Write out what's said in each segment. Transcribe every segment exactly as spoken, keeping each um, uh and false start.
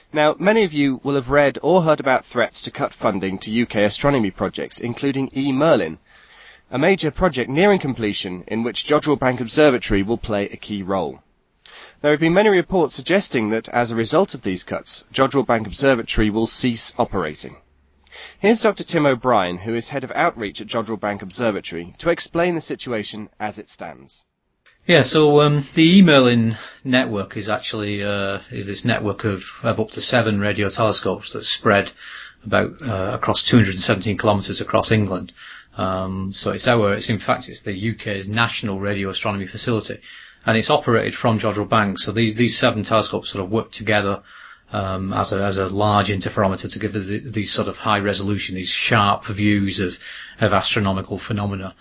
Now, many of you will have read or heard about threats to cut funding to U K astronomy projects, including E Merlin, a major project nearing completion in which Jodrell Bank Observatory will play a key role. There have been many reports suggesting that as a result of these cuts, Jodrell Bank Observatory will cease operating. Here's Doctor Tim O'Brien, who is Head of Outreach at Jodrell Bank Observatory, to explain the situation as it stands. Yeah, so um, the E Merlin network is actually uh, is this network of, of up to seven radio telescopes that's spread about uh, across two hundred seventeen kilometres across England. Um, so it's our, it's in fact it's the U K's national radio astronomy facility, and it's operated from Jodrell Bank. So these these seven telescopes sort of work together um, as a as a large interferometer to give the, these sort of high resolution, these sharp views of of astronomical phenomena.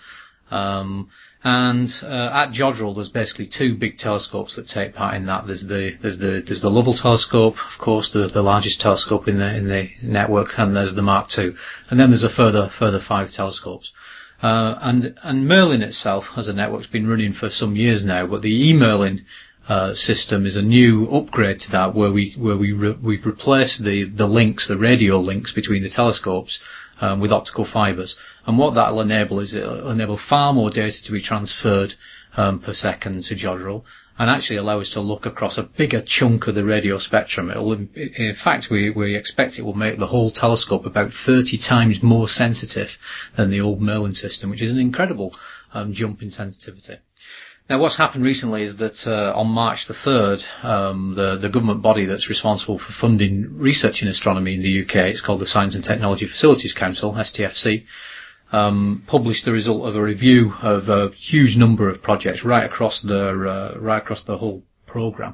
Um, And uh, at Jodrell, there's basically two big telescopes that take part in that. There's the there's the there's the Lovell telescope, of course, the the largest telescope in the in the network, and there's the Mark two, and then there's a further further five telescopes. Uh, and and Merlin itself, as a network, has been running for some years now, but the E Merlin uh, system is a new upgrade to that, where we where we re- we've replaced the the links, the radio links between the telescopes um, with optical fibres. And what that will enable is it will enable far more data to be transferred um, per second to Jodrell, and actually allow us to look across a bigger chunk of the radio spectrum. It'll, in fact, we, we expect it will make the whole telescope about thirty times more sensitive than the old Merlin system, which is an incredible um, jump in sensitivity. Now, what's happened recently is that uh, on March the third, um, the, the government body that's responsible for funding research in astronomy in the U K, it's called the Science and Technology Facilities Council, S T F C, Um, published the result of a review of a huge number of projects right across the uh, right across the whole program,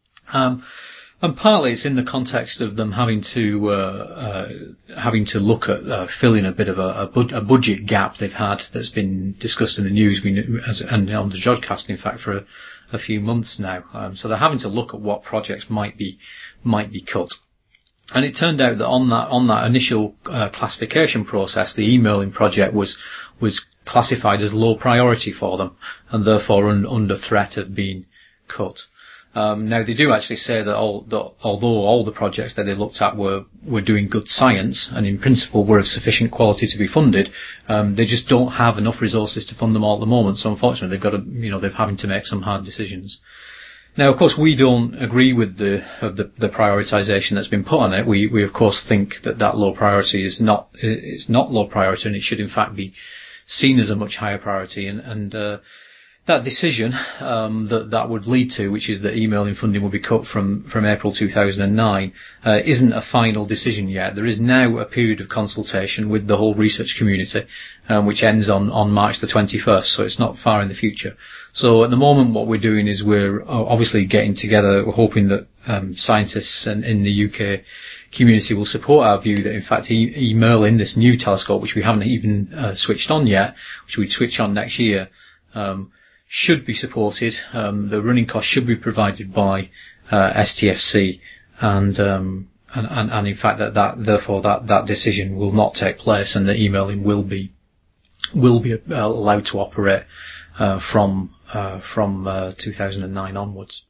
um, and partly it's in the context of them having to uh, uh, having to look at uh, filling a bit of a, a, bud- a budget gap they've had that's been discussed in the news we, as, and on the Jodcast, in fact, for a, a few months now. Um, so they're having to look at what projects might be might be cut. And it turned out that on that on that initial uh, classification process, the E Merlin project was was classified as low priority for them, and therefore un, under threat of being cut. Um, now they do actually say that, all, that although all the projects that they looked at were were doing good science and in principle were of sufficient quality to be funded, um, they just don't have enough resources to fund them all at the moment. So unfortunately, they've got to, you know, they're having to make some hard decisions. Now, of course, we don't agree with the of the, the prioritisation that's been put on it. We, we of course think that that low priority is not is not low priority, and it should in fact be seen as a much higher priority. And, and uh, that decision um, that that would lead to, which is that E Merlin funding will be cut from from April two thousand nine, uh, isn't a final decision yet. There is now a period of consultation with the whole research community, um, which ends on on March the twenty-first. So it's not far in the future. So at the moment, what we're doing is we're obviously getting together. We're hoping that um, scientists in, in the U K community will support our view that, in fact, E, e Merlin, this new telescope, which we haven't even uh, switched on yet, which we'd switch on next year, um, should be supported. Um, the running costs should be provided by uh, S T F C, and, um, and and and in fact that, that therefore that, that decision will not take place, and the E Merlin will be will be uh, allowed to operate uh, from uh, from uh, two thousand nine onwards.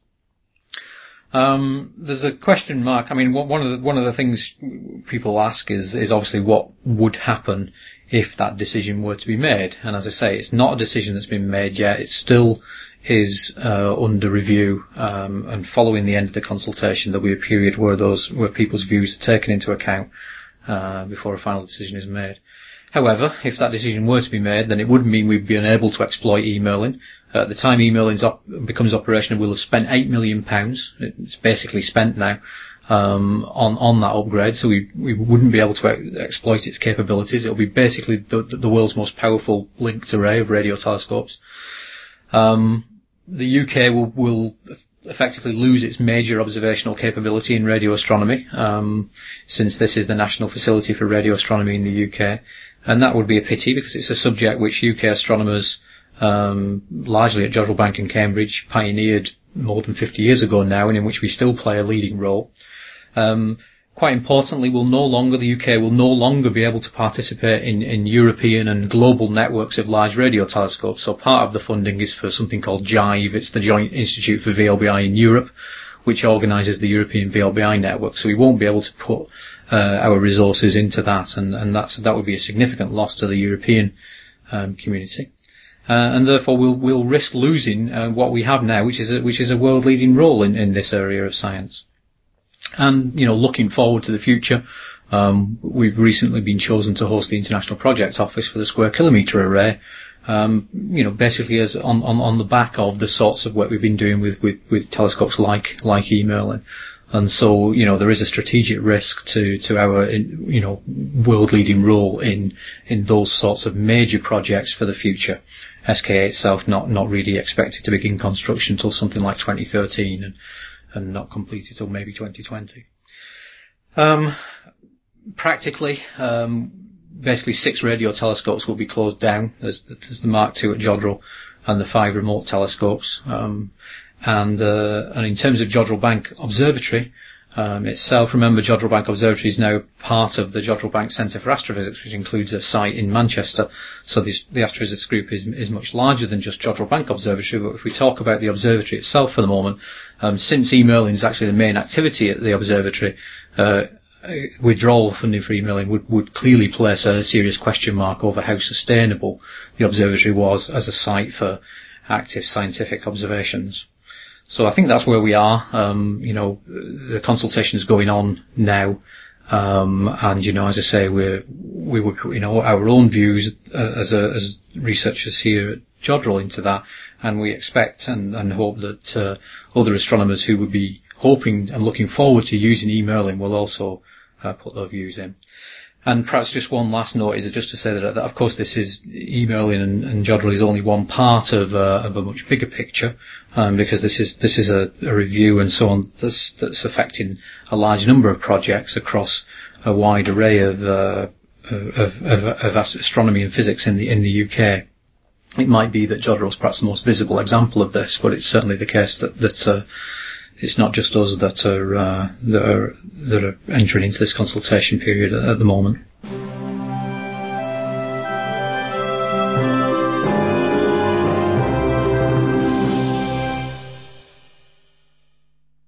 Um, there's a question mark. I mean, one of the one of the things people ask is is obviously what would happen if that decision were to be made. And as I say, it's not a decision that's been made yet. It still is uh, under review, um, and following the end of the consultation, there'll be a period where those where people's views are taken into account uh, before a final decision is made. However, if that decision were to be made, then it would mean we'd be unable to exploit E Merlin. At the time E Merlin op- becomes operational, we'll have spent eight million pounds. It's basically spent now um, on on that upgrade, so we we wouldn't be able to ex- exploit its capabilities. It'll be basically the, the world's most powerful linked array of radio telescopes. Um, the U K will will effectively lose its major observational capability in radio astronomy, um, since this is the national facility for radio astronomy in the U K, and that would be a pity because it's a subject which U K astronomers, um, largely at Jodrell Bank in Cambridge, pioneered more than fifty years ago now, and in which we still play a leading role. Um, quite importantly, will no longer, the U K will no longer be able to participate in, in European and global networks of large radio telescopes. So part of the funding is for something called JIVE. It's the Joint Institute for V L B I in Europe, which organises the European V L B I network. So we won't be able to put uh, our resources into that, and, and that's, that would be a significant loss to the European um, community. Uh, and therefore we'll, we'll risk losing uh, what we have now, which is a, which is a world-leading role in, in this area of science. And, you know, looking forward to the future, um, we've recently been chosen to host the International Projects Office for the Square Kilometre Array, um, you know, basically as on, on, on the back of the sorts of work we've been doing with, with, with telescopes like, like E Merlin. And so, you know, there is a strategic risk to, to our, you know, world-leading role in, in those sorts of major projects for the future. S K A itself not, not really expected to begin construction until something like twenty thirteen and, and not completed till maybe twenty twenty. Um, practically, um, basically six radio telescopes will be closed down. There's, there's the Mark two at Jodrell and the five remote telescopes. Um, and, uh, and in terms of Jodrell Bank Observatory, um, itself, remember Jodrell Bank Observatory is now part of the Jodrell Bank Centre for Astrophysics, which includes a site in Manchester. So this, the astrophysics group is, is much larger than just Jodrell Bank Observatory. But if we talk about the observatory itself for the moment, um, since E Merlin is actually the main activity at the observatory, uh, withdrawal funding for E Merlin would, would clearly place a serious question mark over how sustainable the observatory was as a site for active scientific observations. So I think that's where we are. Um, you know, the consultation is going on now. Um, and, you know, as I say, we're, we would put, you know, our own views uh, as a, as researchers here at Jodrell into that. And we expect and, and hope that, uh, other astronomers who would be hoping and looking forward to using E Merlin will also, uh, put their views in. And perhaps just one last note is just to say that, that of course, this is E Merlin and, and Jodrell is only one part of, uh, of a much bigger picture, um, because this is this is a, a review and so on that's, that's affecting a large number of projects across a wide array of, uh, of, of, of astronomy and physics in the in the U K. It might be that Jodrell is perhaps the most visible example of this, but it's certainly the case that that. Uh, It's not just us that are, uh, that are that are entering into this consultation period at, at the moment.